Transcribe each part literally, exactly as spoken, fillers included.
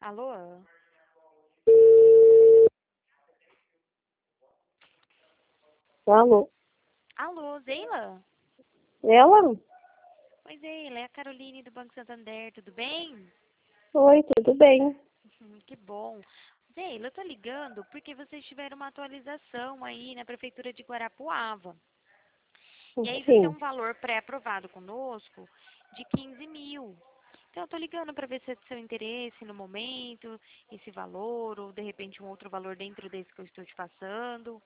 Alô? Alô? Alô, Zeila? Ela? Oi, Zeila, é a Caroline do Banco Santander, tudo bem? Oi, tudo bem? Uhum, que bom. Zeila, eu tô ligando porque vocês tiveram uma atualização aí na Prefeitura de Guarapuava. E aí vai ter Sim. um valor pré-aprovado conosco de quinze mil. Então eu tô ligando para ver se é do seu interesse no momento, esse valor, ou de repente um outro valor dentro desse que eu estou te passando.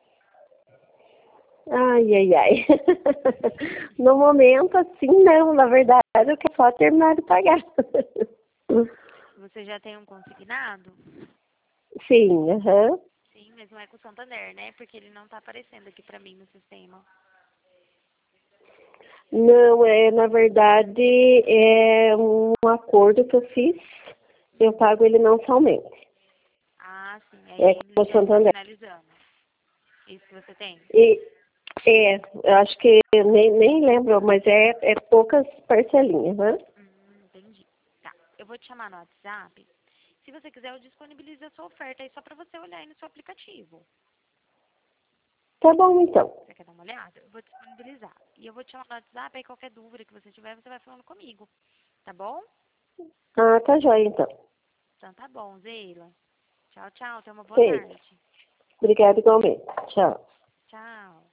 Ai, ai, ai. No momento, assim, não. Na verdade, eu quero só terminar de pagar. Você já tem um consignado? Sim, aham. Sim, mas não é com o Santander, né? Porque ele não tá aparecendo aqui pra mim no sistema. Não, é, na verdade, é um acordo que eu fiz. Eu pago ele mensalmente. Ah, sim. Aí É ainda com o já está Santander. finalizando. Isso que você tem? E, é, eu acho que eu nem, nem lembro, mas é, é poucas parcelinhas, né? Hum, entendi. Tá. Eu vou te chamar no WhatsApp. Se você quiser, eu disponibilizo a sua oferta aí só pra você olhar aí no seu aplicativo. Tá bom, então. Você quer dar uma olhada? Eu vou disponibilizar. E eu vou te chamar no WhatsApp, aí qualquer dúvida que você tiver, você vai falando comigo. Tá bom? Ah, tá joia, então. Então tá bom, Zeila. Tchau, tchau. Tenha uma boa Sei. tarde. Obrigada igualmente. Tchau. Tchau.